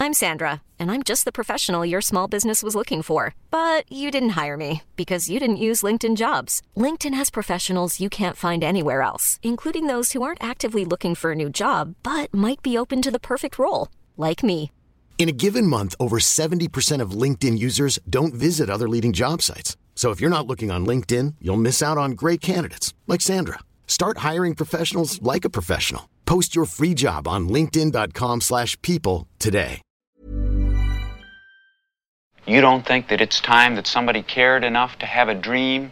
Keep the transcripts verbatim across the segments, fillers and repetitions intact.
I'm Sandra, and I'm just the professional your small business was looking for. But you didn't hire me because you didn't use LinkedIn Jobs. LinkedIn has professionals you can't find anywhere else, including those who aren't actively looking for a new job, but might be open to the perfect role, like me. In a given month, over seventy percent of LinkedIn users don't visit other leading job sites. So if you're not looking on LinkedIn, you'll miss out on great candidates like Sandra. Start hiring professionals like a professional. Post your free job on linkedin.com slash people today. You don't think that it's time that somebody cared enough to have a dream?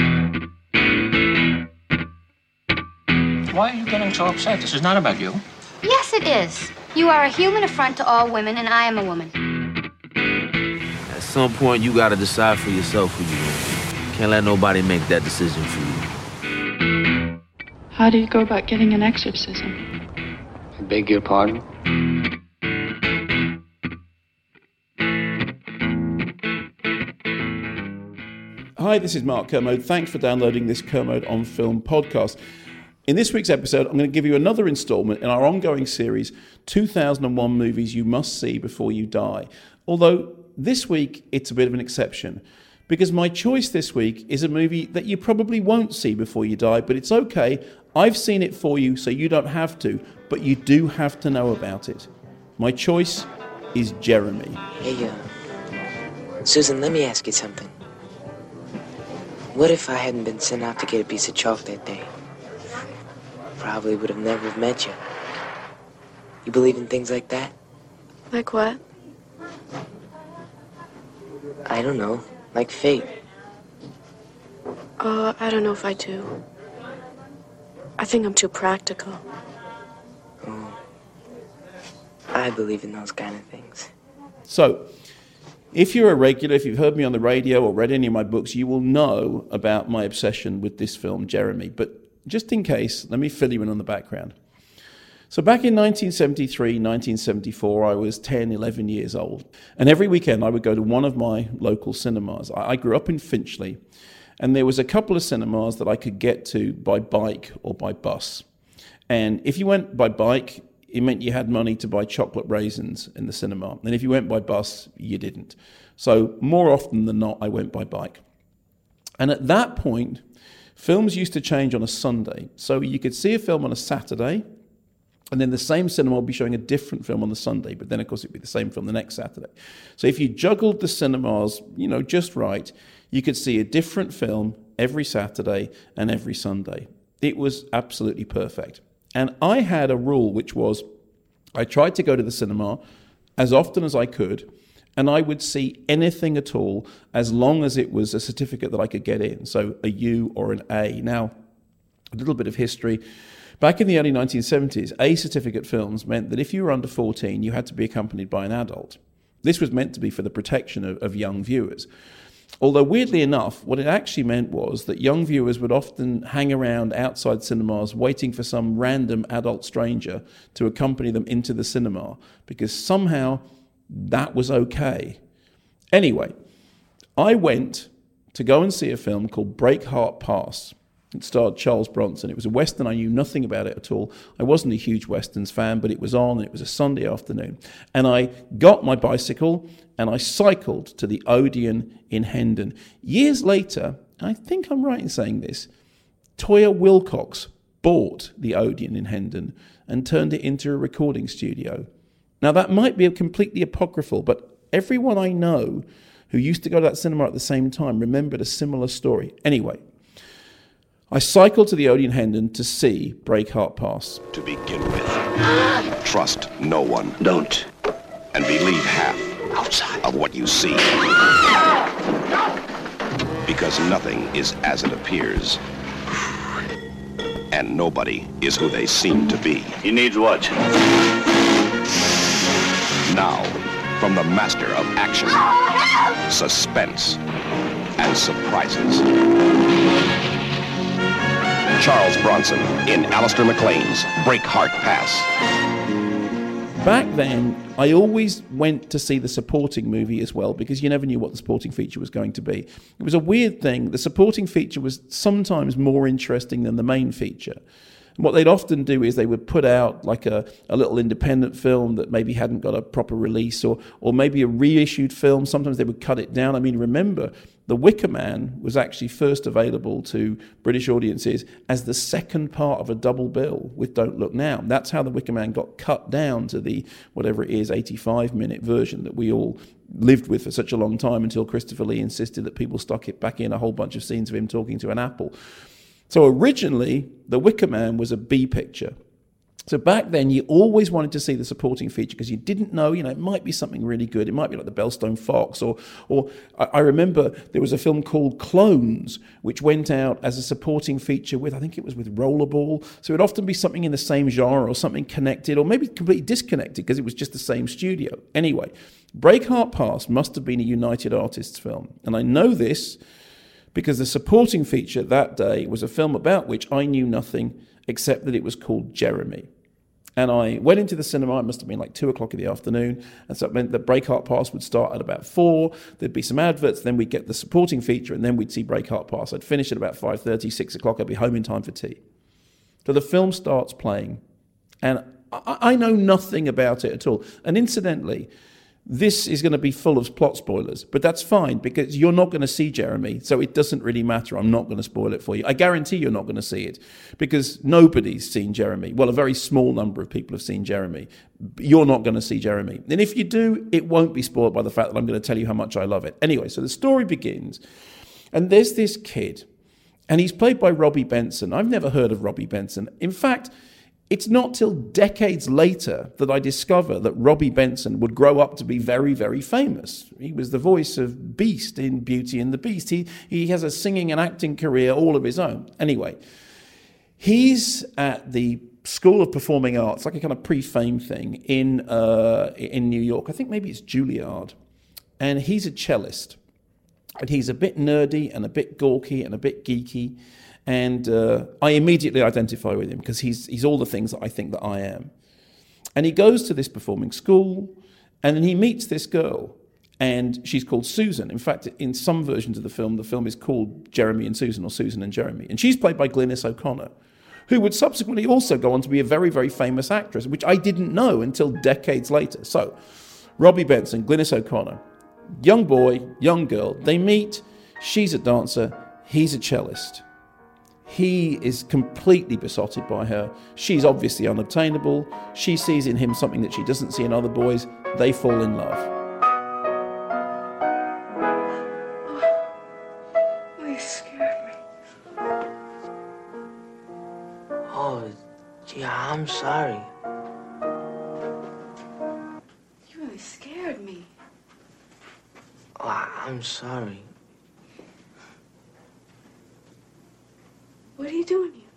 Why are you getting so upset? This is not about you. Yes, it is. You are a human affront to all women, and I am a woman. At some point, you gotta decide for yourself who you are. Can't let nobody make that decision for you. How do you go about getting an exorcism? I beg your pardon? Hi, this is Mark Kermode. Thanks for downloading this Kermode on Film podcast. In this week's episode, I'm going to give you another installment in our ongoing series, two thousand one Movies You Must See Before You Die. Although this week, it's a bit of an exception, because my choice this week is a movie that you probably won't see before you die, but it's okay. I've seen it for you, so you don't have to, but you do have to know about it. My choice is Jeremy. Hey, uh, Susan, let me ask you something. What if I hadn't been sent out to get a piece of chalk that day? Probably would have never have met you. You believe in things like that? Like what? I don't know. Like fate. Uh, I don't know if I do. I think I'm too practical. Oh. I believe in those kind of things. So, if you're a regular, if you've heard me on the radio or read any of my books, you will know about my obsession with this film, Jeremy. But just in case, let me fill you in on the background. So back in nineteen seventy-three, nineteen seventy-four, I was ten, eleven years old. And every weekend I would go to one of my local cinemas. I grew up in Finchley, and there was a couple of cinemas that I could get to by bike or by bus. And if you went by bike, it meant you had money to buy chocolate raisins in the cinema. And if you went by bus, you didn't. So more often than not, I went by bike. And at that point, films used to change on a Sunday. So you could see a film on a Saturday, and then the same cinema would be showing a different film on the Sunday, but then, of course, it'd be the same film the next Saturday. So if you juggled the cinemas, you know, just right, you could see a different film every Saturday and every Sunday. It was absolutely perfect. And I had a rule, which was I tried to go to the cinema as often as I could, and I would see anything at all as long as it was a certificate that I could get in, so a U or an A. Now, a little bit of history. Back in the early nineteen seventies, A certificate films meant that if you were under fourteen, you had to be accompanied by an adult. This was meant to be for the protection of, of young viewers. Although, weirdly enough, what it actually meant was that young viewers would often hang around outside cinemas waiting for some random adult stranger to accompany them into the cinema, because somehow that was okay. Anyway, I went to go and see a film called Breakheart Pass. It starred Charles Bronson. It was a Western. I knew nothing about it at all. I wasn't a huge Westerns fan, but it was on, and it was a Sunday afternoon. And I got my bicycle, and I cycled to the Odeon in Hendon. Years later, I think I'm right in saying this, Toyah Willcox bought the Odeon in Hendon and turned it into a recording studio. Now, that might be completely apocryphal, but everyone I know who used to go to that cinema at the same time remembered a similar story. Anyway, I cycled to the Odeon Hendon to see Breakheart Pass. To begin with, trust no one. Don't. And believe half outside of what you see. Because nothing is as it appears. And nobody is who they seem to be. He needs what? Now, from the master of action, suspense, and surprises, Charles Bronson in Alistair MacLean's Breakheart Pass. Back then, I always went to see the supporting movie as well, because you never knew what the supporting feature was going to be. It was a weird thing. The supporting feature was sometimes more interesting than the main feature. And what they'd often do is they would put out like a, a little independent film that maybe hadn't got a proper release, or or maybe a reissued film. Sometimes they would cut it down. I mean, remember, The Wicker Man was actually first available to British audiences as the second part of a double bill with Don't Look Now. That's how The Wicker Man got cut down to the, whatever it is, eighty-five minute version that we all lived with for such a long time, until Christopher Lee insisted that people stuck it back in a whole bunch of scenes of him talking to an apple. So originally, The Wicker Man was a B picture. So back then, you always wanted to see the supporting feature because you didn't know, you know, it might be something really good. It might be like the Bellstone Fox, or, or I, I remember there was a film called Clones, which went out as a supporting feature with, I think it was with Rollerball. So it'd often be something in the same genre or something connected, or maybe completely disconnected because it was just the same studio. Anyway, Breakheart Pass must have been a United Artists film. And I know this because the supporting feature that day was a film about which I knew nothing except that it was called Jeremy. And I went into the cinema, it must have been like two o'clock in the afternoon, and so it meant that Breakheart Pass would start at about four, there'd be some adverts, then we'd get the supporting feature, and then we'd see Breakheart Pass. I'd finish at about five thirty, six o'clock, I'd be home in time for tea. So the film starts playing, and I, I know nothing about it at all. And incidentally, this is going to be full of plot spoilers, but that's fine because you're not going to see Jeremy, so it doesn't really matter. I'm not going to spoil it for you. I guarantee you're not going to see it because nobody's seen Jeremy. Well, a very small number of people have seen Jeremy. You're not going to see Jeremy. And if you do, it won't be spoiled by the fact that I'm going to tell you how much I love it. Anyway, so the story begins, and there's this kid, and he's played by Robbie Benson. I've never heard of Robbie Benson. In fact, it's not till decades later that I discover that Robbie Benson would grow up to be very, very famous. He was the voice of Beast in Beauty and the Beast. He, he has a singing and acting career all of his own. Anyway, he's at the School of Performing Arts, like a kind of pre-fame thing in, uh, in New York. I think maybe it's Juilliard. And he's a cellist. And he's a bit nerdy and a bit gawky and a bit geeky. And uh, I immediately identify with him because he's he's all the things that I think that I am. And he goes to this performing school, and then he meets this girl, and she's called Susan. In fact, in some versions of the film, the film is called Jeremy and Susan, or Susan and Jeremy. And she's played by Glynis O'Connor, who would subsequently also go on to be a very, very famous actress, which I didn't know until decades later. So, Robbie Benson, Glynis O'Connor, young boy, young girl, they meet, she's a dancer, he's a cellist. He is completely besotted by her. She's obviously unobtainable. She sees in him something that she doesn't see in other boys. They fall in love. Oh, you scared me. Oh, gee, I'm sorry. You really scared me. Oh, I'm sorry. What are you doing here?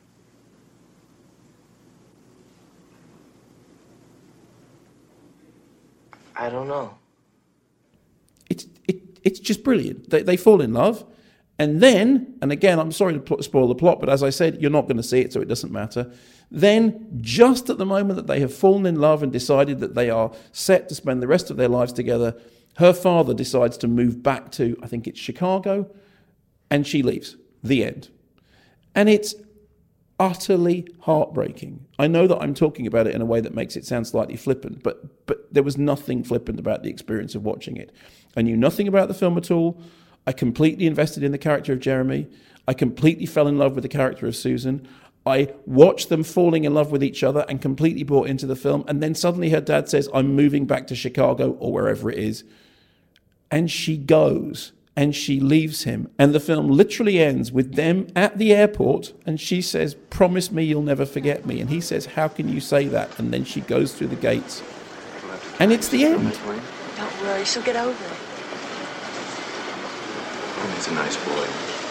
I don't know. It's it, it's just brilliant. They, they fall in love. And then, and again, I'm sorry to pl- spoil the plot, but as I said, you're not going to see it, so it doesn't matter. Then, just at the moment that they have fallen in love and decided that they are set to spend the rest of their lives together, her father decides to move back to, I think it's Chicago, and she leaves. The end. And it's utterly heartbreaking. I know that I'm talking about it in a way that makes it sound slightly flippant, but but there was nothing flippant about the experience of watching it. I knew nothing about the film at all. I completely invested in the character of Jeremy. I completely fell in love with the character of Susan. I watched them falling in love with each other and completely bought into the film. And then suddenly her dad says, I'm moving back to Chicago or wherever it is. And she goes. And she leaves him. And the film literally ends with them at the airport. And she says, promise me you'll never forget me. And he says, how can you say that? And then she goes through the gates. And it's the end. Don't worry, she'll get over it. He's a nice boy.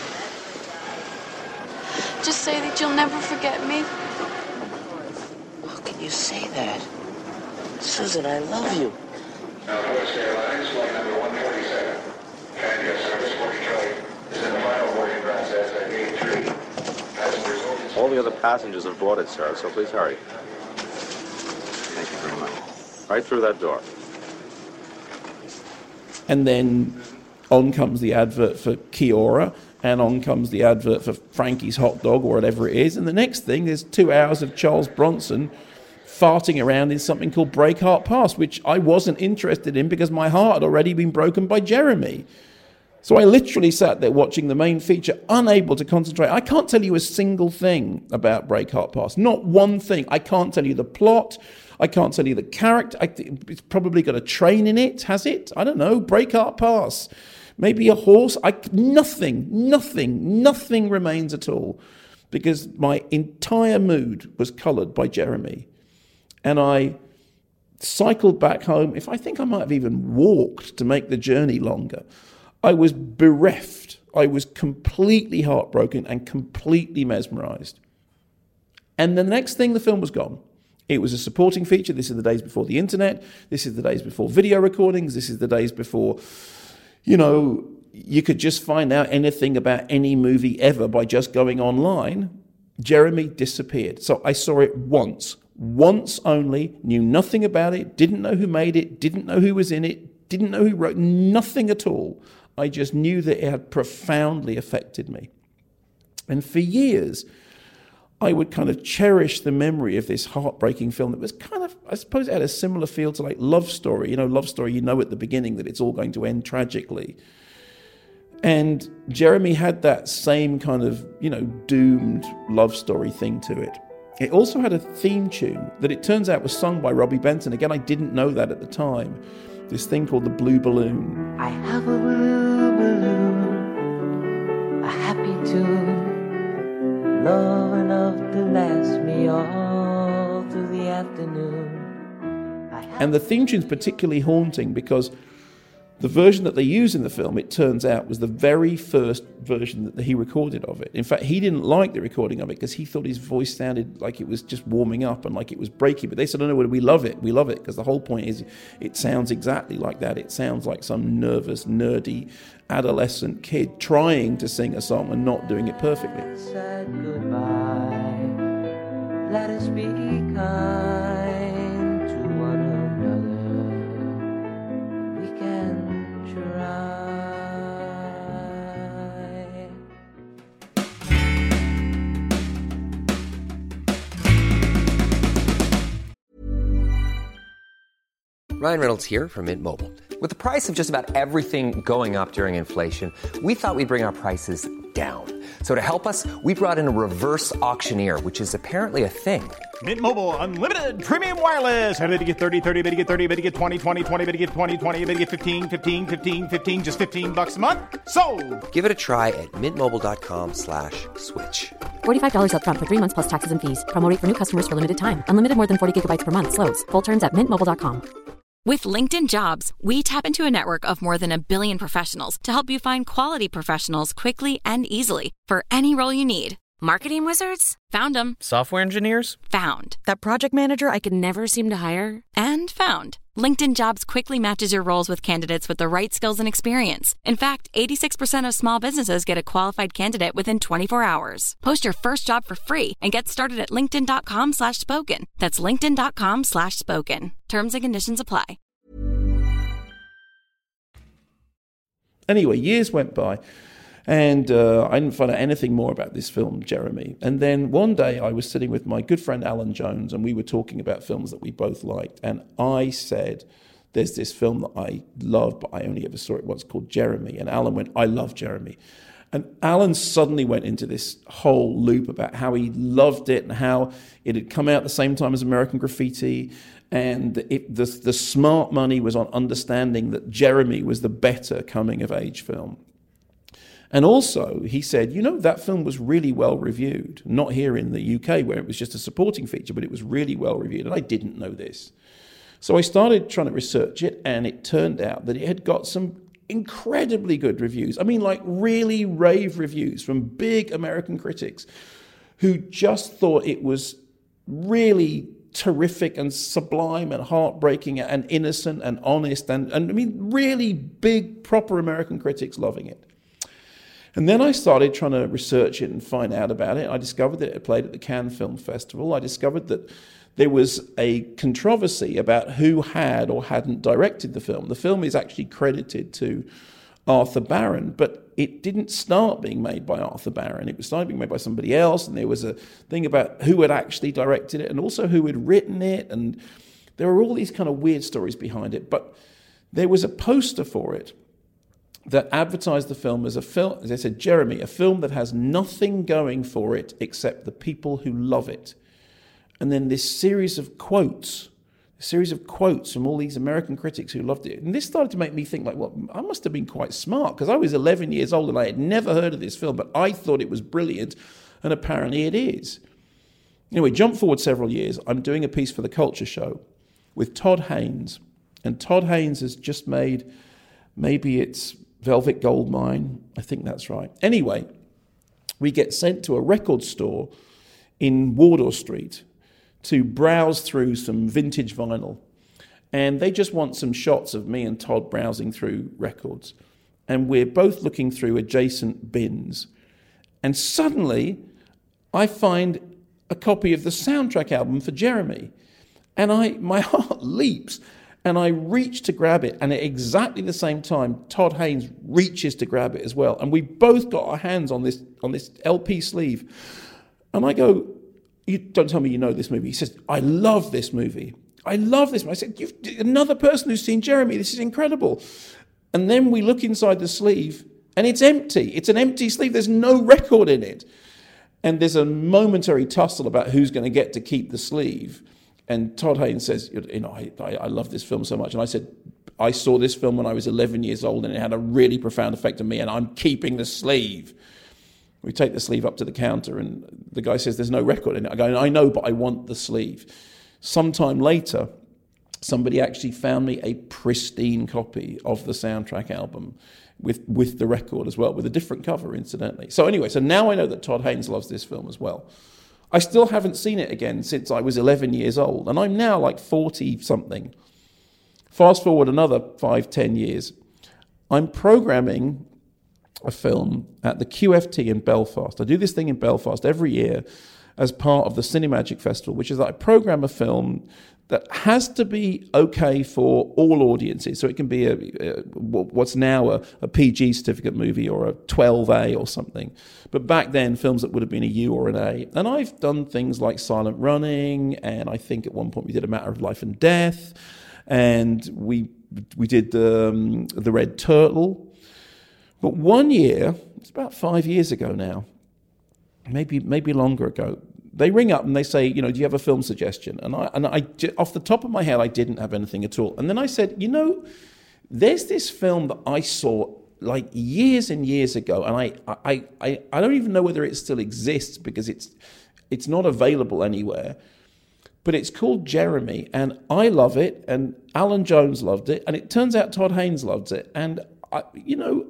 Just say that you'll never forget me. How can you say that? Susan, I love you. Northwest Airlines, flight number one forty-seven. Pioneer service for Detroit is in the final boarding process at gate three. Passengers... All the other passengers have boarded, sir, so please hurry. Thank you very much. Right through that door. And then on comes the advert for Kia-Ora, and on comes the advert for Frankie's hot dog or whatever it is, and the next thing there's two hours of Charles Bronson farting around in something called Breakheart Pass, which I wasn't interested in because my heart had already been broken by Jeremy. So I literally sat there watching the main feature, unable to concentrate. I can't tell you a single thing about Breakheart Pass. Not one thing. I can't tell you the plot. I can't tell you the character. I th- it's probably got a train in it, has it? I don't know. Breakheart Pass. Maybe a horse. I, nothing, nothing, nothing remains at all because my entire mood was coloured by Jeremy. And I cycled back home. If I think I might have even walked to make the journey longer. I was bereft. I was completely heartbroken and completely mesmerised. And the next thing, the film was gone. It was a supporting feature. This is the days before the internet. This is the days before video recordings. This is the days before, you know, you could just find out anything about any movie ever by just going online. Jeremy disappeared. So I saw it once. Once only, knew nothing about it, didn't know who made it, didn't know who was in it, didn't know who wrote, nothing at all. I just knew that it had profoundly affected me. And for years, I would kind of cherish the memory of this heartbreaking film that was kind of, I suppose it had a similar feel to like Love Story. You know, Love Story, you know at the beginning that it's all going to end tragically. And Jeremy had that same kind of, you know, doomed love story thing to it. It also had a theme tune that it turns out was sung by Robbie Benson. Again, I didn't know that at the time. This thing called the Blue Balloon. I have a blue balloon, a happy tune, love enough to last me all through the afternoon. And the theme tune's particularly haunting because the version that they use in the film, it turns out, was the very first version that he recorded of it. In fact, he didn't like the recording of it because he thought his voice sounded like it was just warming up and like it was breaking. But they said, oh, no, we love it. We love it because the whole point is it sounds exactly like that. It sounds like some nervous, nerdy, adolescent kid trying to sing a song and not doing it perfectly. Said goodbye. Let us be kind to one another. We can try. Ryan Reynolds here from Mint Mobile. With the price of just about everything going up during inflation, we thought we'd bring our prices down. So to help us, we brought in a reverse auctioneer, which is apparently a thing. Mint Mobile Unlimited Premium Wireless. How to get thirty, thirty, how to get thirty, how to get twenty, twenty, twenty, how to get twenty, twenty, how to get fifteen, fifteen, fifteen, fifteen, just fifteen bucks a month? Sold! Give it a try at mintmobile.com slash switch. forty-five dollars up front for three months plus taxes and fees. Promo rate for new customers for limited time. Unlimited more than forty gigabytes per month. Slows full terms at mint mobile dot com. With LinkedIn Jobs, we tap into a network of more than a billion professionals to help you find quality professionals quickly and easily for any role you need. Marketing wizards? Found them. Software engineers? Found. That project manager I could never seem to hire? And found. LinkedIn Jobs quickly matches your roles with candidates with the right skills and experience. In fact, eighty-six percent of small businesses get a qualified candidate within twenty-four hours. Post your first job for free and get started at linkedin.com slash spoken. That's linkedin.com slash spoken. Terms and conditions apply. Anyway, years went by. And uh, I didn't find out anything more about this film, Jeremy. And then one day I was sitting with my good friend Alan Jones, and we were talking about films that we both liked. And I said, there's this film that I love, but I only ever saw it once, called Jeremy. And Alan went, I love Jeremy. And Alan suddenly went into this whole loop about how he loved it and how it had come out at the same time as American Graffiti. And it, the, the smart money was on understanding that Jeremy was the better coming-of-age film. And also, he said, you know, that film was really well reviewed. Not here in the U K, where it was just a supporting feature, but it was really well reviewed. And I didn't know this. So I started trying to research it, and it turned out that it had got some incredibly good reviews. I mean, like really rave reviews from big American critics who just thought it was really terrific and sublime and heartbreaking and innocent and honest. And, and I mean, really big, proper American critics loving it. And then I started trying to research it and find out about it. I discovered that it played at the Cannes Film Festival. I discovered that there was a controversy about who had or hadn't directed the film. The film is actually credited to Arthur Baron, but it didn't start being made by Arthur Barron. It was started being made by somebody else, and there was a thing about who had actually directed it and also who had written it, and there were all these kind of weird stories behind it. But there was a poster for it that advertised the film as a film, as I said, Jeremy, a film that has nothing going for it except the people who love it. And then this series of quotes, a series of quotes from all these American critics who loved it. And this started to make me think, like, well, I must have been quite smart, because I was eleven years old and I had never heard of this film, but I thought it was brilliant, and apparently it is. Anyway, jump forward several years. I'm doing a piece for the Culture Show with Todd Haynes. And Todd Haynes has just made, maybe it's Velvet Goldmine. I think that's right. Anyway, we get sent to a record store in Wardour Street to browse through some vintage vinyl. And they just want some shots of me and Todd browsing through records. And we're both looking through adjacent bins. And suddenly, I find a copy of the soundtrack album for Jeremy. And I, my heart leaps. And I reach to grab it, and at exactly the same time, Todd Haynes reaches to grab it as well. And we both got our hands on this on this L P sleeve. And I go, you don't tell me you know this movie. He says, I love this movie. I love this movie. I said, You've, another person who's seen Jeremy. This is incredible. And then we look inside the sleeve, and it's empty. It's an empty sleeve. There's no record in it. And there's a momentary tussle about who's going to get to keep the sleeve. And Todd Haynes says, you know, I, I, I love this film so much. And I said, I saw this film when I was eleven years old, and it had a really profound effect on me, and I'm keeping the sleeve. We take the sleeve up to the counter, and the guy says, there's no record in it. I go, I know, but I want the sleeve. Sometime later, somebody actually found me a pristine copy of the soundtrack album with, with the record as well, with a different cover, incidentally. So anyway, so now I know that Todd Haynes loves this film as well. I still haven't seen it again since I was eleven years old, and I'm now like forty-something. Fast forward another five, ten years. I'm programming a film at the Q F T in Belfast. I do this thing in Belfast every year as part of the Cinemagic Festival, which is that I program a film that has to be okay for all audiences. So it can be a, a what's now a, a P G certificate movie or a twelve A or something. But back then, films that would have been a U or an A. And I've done things like Silent Running, and I think at one point we did A Matter of Life and Death, and we we did um, The Red Turtle. But one year, it's about five years ago now, maybe maybe longer ago, they ring up and they say, you know, do you have a film suggestion? And I, and I, off the top of my head, I didn't have anything at all. And then I said, you know, there's this film that I saw like years and years ago, and I, I, I, I don't even know whether it still exists because it's, it's not available anywhere. But it's called Jeremy, and I love it, and Alan Jones loved it, and it turns out Todd Haynes loves it. And I, you know,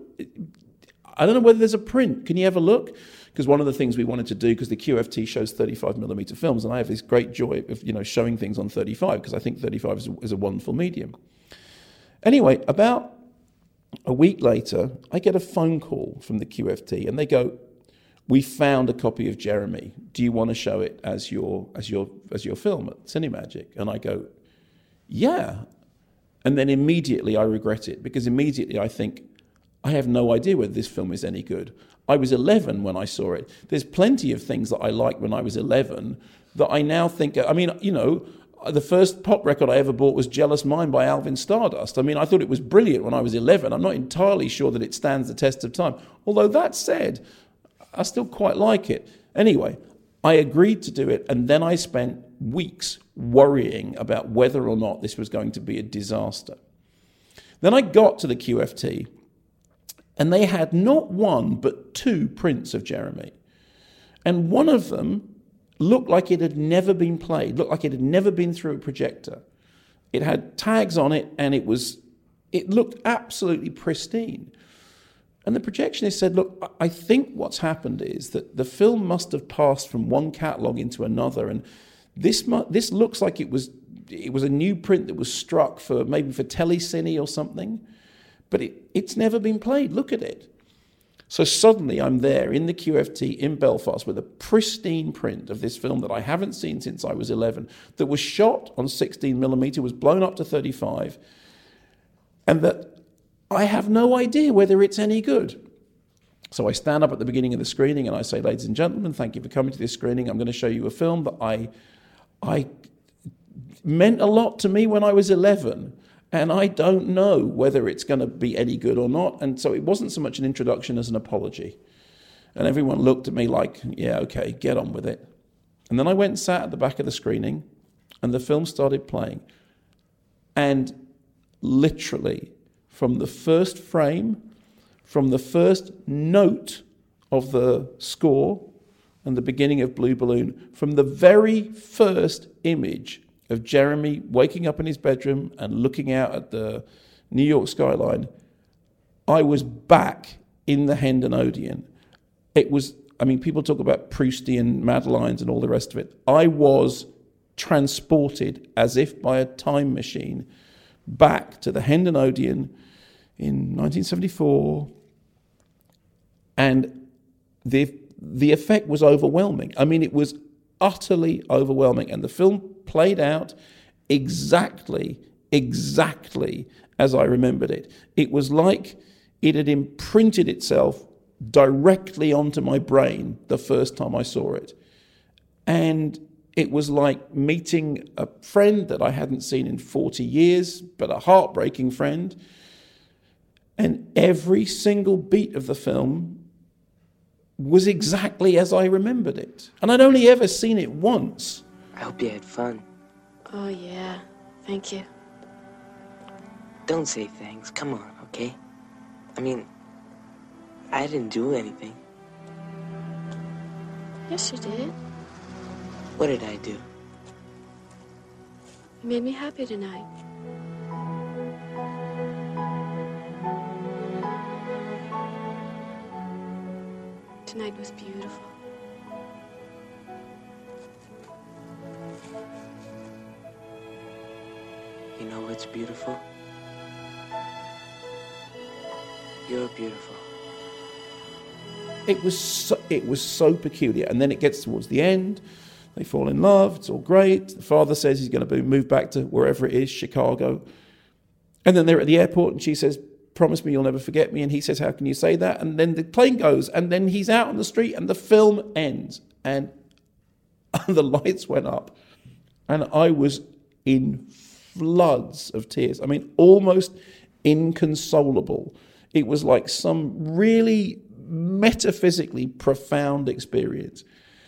I don't know whether there's a print. Can you have a look? Because one of the things we wanted to do, because the Q F T shows thirty-five millimeter films, and I have this great joy of, you know, showing things on thirty-five, because I think thirty-five is a, is a wonderful medium. Anyway, about a week later, I get a phone call from the Q F T, and they go, "We found a copy of Jeremy. Do you want to show it as your as your as your film at Cinemagic?" And I go, "Yeah." And then immediately I regret it, because immediately I think, I have no idea whether this film is any good. I was eleven when I saw it. There's plenty of things that I liked when I was eleven that I now think, I mean, you know, the first pop record I ever bought was Jealous Mind by Alvin Stardust. I mean, I thought it was brilliant when I was eleven. I'm not entirely sure that it stands the test of time. Although that said, I still quite like it. Anyway, I agreed to do it, and then I spent weeks worrying about whether or not this was going to be a disaster. Then I got to the Q F T, and they had not one but two prints of Jeremy. And one of them looked like it had never been played, looked like it had never been through a projector. It had tags on it, and it was, it looked absolutely pristine. And the projectionist said, look, I think what's happened is that the film must have passed from one catalogue into another, and this mu- this looks like it was it was a new print that was struck for maybe for Telecine or something, but it, it's never been played. Look at it. So suddenly I'm there in the Q F T in Belfast with a pristine print of this film that I haven't seen since I was eleven, that was shot on sixteen millimeter, was blown up to thirty-five, and that I have no idea whether it's any good. So I stand up at the beginning of the screening and I say, ladies and gentlemen, thank you for coming to this screening. I'm going to show you a film that I, I meant a lot to me when I was eleven. And I don't know whether it's going to be any good or not. And so it wasn't so much an introduction as an apology. And everyone looked at me like, yeah, okay, get on with it. And then I went and sat at the back of the screening and the film started playing. And literally, from the first frame, from the first note of the score and the beginning of Blue Balloon, from the very first image of Jeremy waking up in his bedroom and looking out at the New York skyline, I was back in the Hendon Odeon. It was, I mean, people talk about Proustian Madeleines and all the rest of it. I was transported as if by a time machine back to the Hendon Odeon in nineteen seventy-four, and the the effect was overwhelming. I mean, it was utterly overwhelming, and the film played out exactly, exactly as I remembered it. It was like it had imprinted itself directly onto my brain the first time I saw it. And it was like meeting a friend that I hadn't seen in forty years, but a heartbreaking friend. And every single beat of the film was exactly as I remembered it. And I'd only ever seen it once. I hope you had fun. Oh, yeah. Thank you. Don't say thanks. Come on, okay? I mean, I didn't do anything. Yes, you did. What did I do? You made me happy tonight. Tonight was beautiful. You know what's beautiful? You're beautiful. It was so, it was so peculiar. And then it gets towards the end. They fall in love. It's all great. The father says he's going to move back to wherever it is, Chicago. And then they're at the airport and she says, promise me you'll never forget me. And he says, how can you say that? And then the plane goes and then he's out on the street and the film ends. And the lights went up. And I was in floods of tears. I mean, almost inconsolable. It was like some really metaphysically profound experience.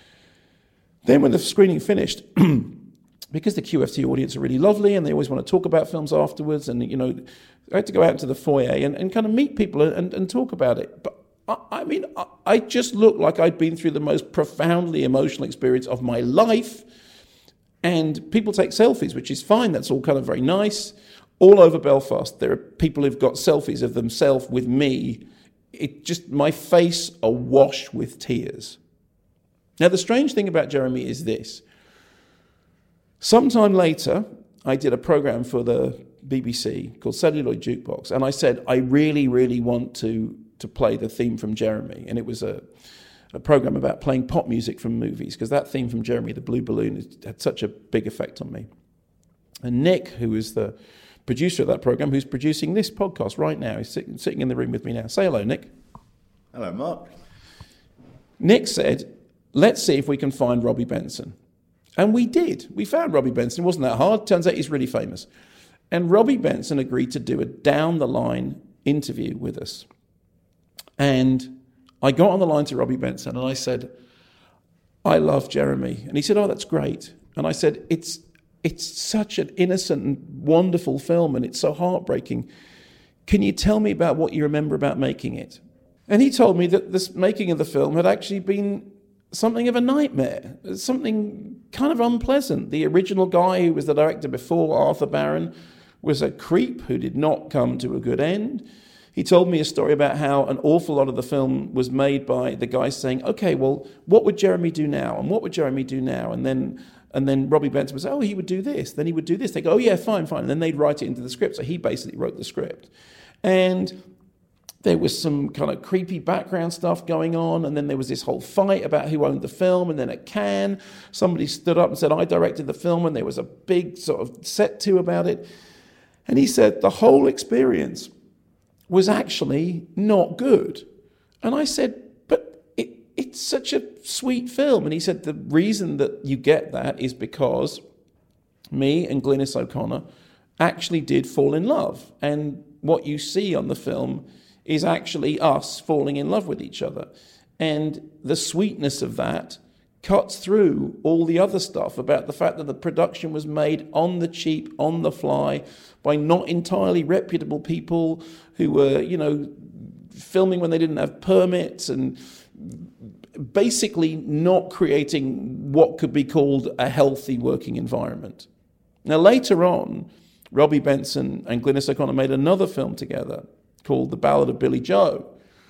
Then when the screening finished, because the Q F T audience are really lovely and they always want to talk about films afterwards, and, you know, I had to go out into the foyer and, and kind of meet people and, and talk about it. But I, I mean, I, I just looked like I'd been through the most profoundly emotional experience of my life. And people take selfies, which is fine. That's all kind of very nice. All over Belfast, there are people who've got selfies of themselves with me. It just, my face awash with tears. Now, the strange thing about Jeremy is this. Sometime later, I did a program for the B B C called Celluloid Jukebox, and I said, I really, really want to, to play the theme from Jeremy. And it was a, a program about playing pop music from movies, because that theme from Jeremy, the Blue Balloon, had such a big effect on me. And Nick, who is the producer of that program, who's producing this podcast right now, he's sitting, sitting in the room with me now. Say hello, Nick. Hello, Mark. Nick said, let's see if we can find Robbie Benson. And we did. We found Robbie Benson. It wasn't that hard. Turns out he's really famous. And Robbie Benson agreed to do a down-the-line interview with us. And I got on the line to Robbie Benson and I said, I love Jeremy. And he said, oh, that's great. And I said, it's it's such an innocent and wonderful film and it's so heartbreaking. Can you tell me about what you remember about making it? And he told me that this making of the film had actually been something of a nightmare, something kind of unpleasant. The original guy who was the director before, Arthur Barron, was a creep who did not come to a good end. He told me a story about how an awful lot of the film was made by the guy saying, okay, well, what would Jeremy do now? And what would Jeremy do now? And then and then Robbie Benson would say, oh, he would do this. Then he would do this. They go, oh, yeah, fine, fine. And then they'd write it into the script. So he basically wrote the script. And there was some kind of creepy background stuff going on, and then there was this whole fight about who owned the film, and then at Cannes, somebody stood up and said, I directed the film, and there was a big sort of set-to about it. And he said the whole experience was actually not good. And I said, but it, it's such a sweet film. And he said, the reason that you get that is because me and Glynis O'Connor actually did fall in love. And what you see on the film is actually us falling in love with each other. And the sweetness of that cuts through all the other stuff about the fact that the production was made on the cheap, on the fly, by not entirely reputable people who were, you know, filming when they didn't have permits and basically not creating what could be called a healthy working environment. Now, later on, Robbie Benson and Glynis O'Connor made another film together called The Ballad of Billy Joe,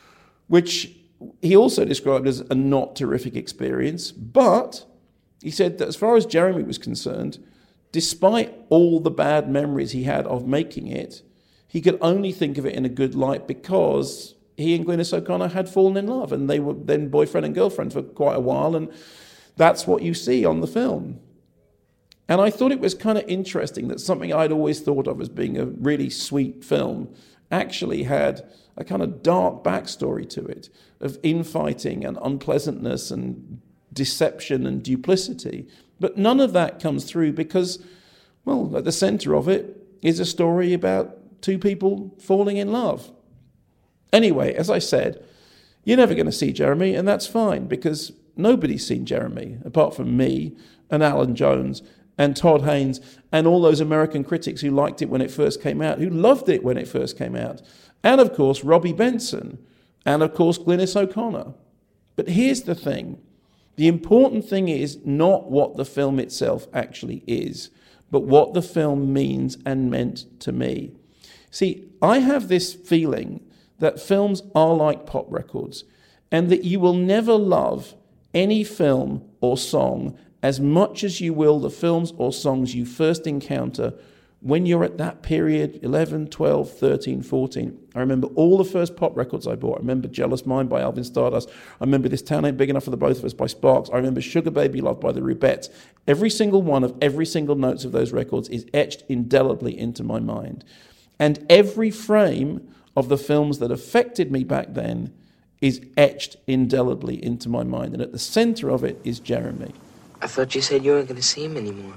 which he also described as a not terrific experience, but he said that as far as Jeremy was concerned, despite all the bad memories he had of making it, he could only think of it in a good light because he and Glynis O'Connor had fallen in love, and they were then boyfriend and girlfriend for quite a while, and that's what you see on the film. And I thought it was kind of interesting that something I'd always thought of as being a really sweet film actually had a kind of dark backstory to it of infighting and unpleasantness and deception and duplicity. But none of that comes through because, well, at the center of it is a story about two people falling in love. Anyway, as I said, you're never going to see Jeremy, and that's fine because nobody's seen Jeremy apart from me and Alan Jones and Todd Haynes and all those American critics who liked it when it first came out, who loved it when it first came out. And, of course, Robbie Benson. And, of course, Glynis O'Connor. But here's the thing. The important thing is not what the film itself actually is, but what the film means and meant to me. See, I have this feeling that films are like pop records, and that you will never love any film or song as much as you will the films or songs you first encounter when you're at that period, eleven, twelve, thirteen, fourteen. I remember all the first pop records I bought. I remember Jealous Mind by Alvin Stardust. I remember This Town Ain't Big Enough for the Both of Us by Sparks. I remember Sugar Baby Love by the Rubettes. Every single one of every single notes of those records is etched indelibly into my mind. And every frame of the films that affected me back then is etched indelibly into my mind. And at the center of it is Jeremy. I thought you said you weren't going to see him anymore.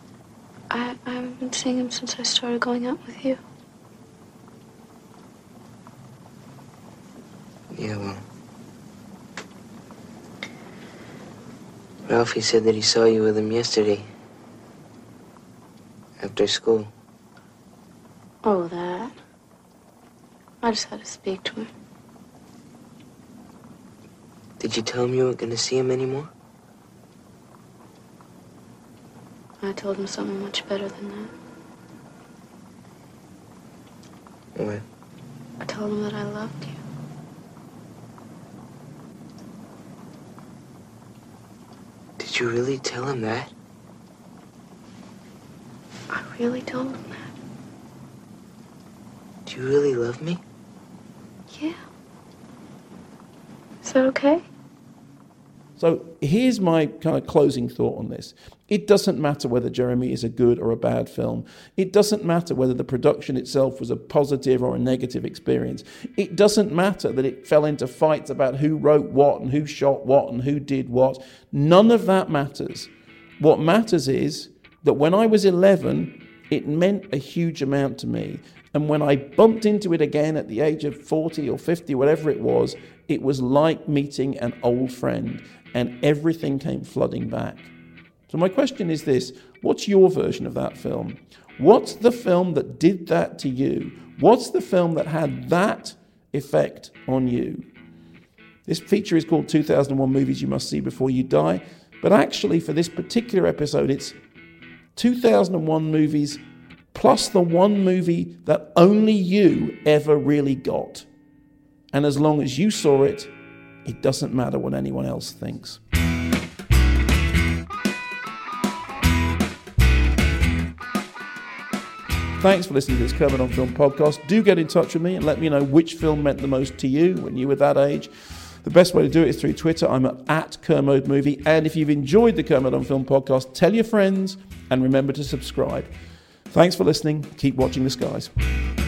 I, I haven't been seeing him since I started going out with you. Yeah, well. Ralphie said that he saw you with him yesterday. After school. Oh, that. I just had to speak to him. Did you tell him you weren't going to see him anymore? I told him something much better than that. What? I told him that I loved you. Did you really tell him that? I really told him that. Do you really love me? Yeah. Is that okay? So here's my kind of closing thought on this. It doesn't matter whether Jeremy is a good or a bad film. It doesn't matter whether the production itself was a positive or a negative experience. It doesn't matter that it fell into fights about who wrote what and who shot what and who did what. None of that matters. What matters is that when I was eleven, it meant a huge amount to me. And when I bumped into it again at the age of forty or fifty, whatever it was, it was like meeting an old friend, and everything came flooding back. So my question is this: what's your version of that film? What's the film that did that to you? What's the film that had that effect on you? This feature is called two thousand one Movies You Must See Before You Die, but actually for this particular episode, it's two thousand one movies plus the one movie that only you ever really got. And as long as you saw it, it doesn't matter what anyone else thinks. Thanks for listening to this Kermode on Film podcast. Do get in touch with me and let me know which film meant the most to you when you were that age. The best way to do it is through Twitter. I'm at, at Kermode Movie. And if you've enjoyed the Kermode on Film podcast, tell your friends and remember to subscribe. Thanks for listening. Keep watching the skies.